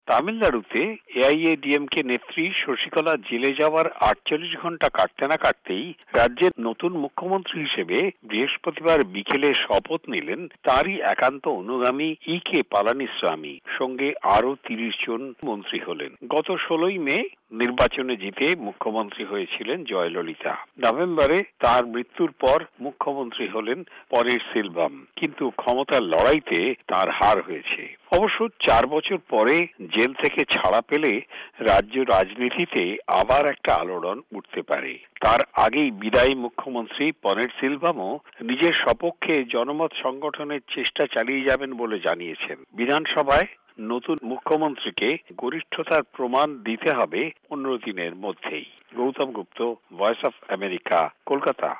তামিলনাড়ুতে এআইএডিএমকে নেত্রী শশীকলা জেলে যাওয়ার ৪৮ ঘন্টা কাটতে না কাটতেই রাজ্যের নতুন মুখ্যমন্ত্রী হিসেবে বৃহস্পতিবার বিকেলে শপথ নিলেন তারই একান্ত অনুগামী কে পালানিস্বামী। সঙ্গে আরো ৩০ জন মন্ত্রী হলেন। গত ১৬ই মে নির্বাচনে জিতে মুখ্যমন্ত্রী হয়েছিলেন জয়ললিতা। নভেম্বরে তার মৃত্যুর পর মুখ্যমন্ত্রী হলেন পনিরসেলভাম, কিন্তু ক্ষমতার লড়াইতে তার হার হয়েছে। অবশ্য ৪ বছর পরে জেল থেকে ছাড়া পেলে রাজ্য রাজনীতিতে আবার একটা আলোড়ন উঠতে পারে। তার আগেই বিদায়ী মুখ্যমন্ত্রী পনিরসেলভামও নিজের সপক্ষে জনমত সংগঠনের চেষ্টা চালিয়ে যাবেন বলে জানিয়েছেন। বিধানসভায় নতুন মুখ্যমন্ত্রীকে গরিষ্ঠতার প্রমাণ দিতে হবে ১৫ দিনের মধ্যেই। Gautam Gupta, voice of America, Kolkata.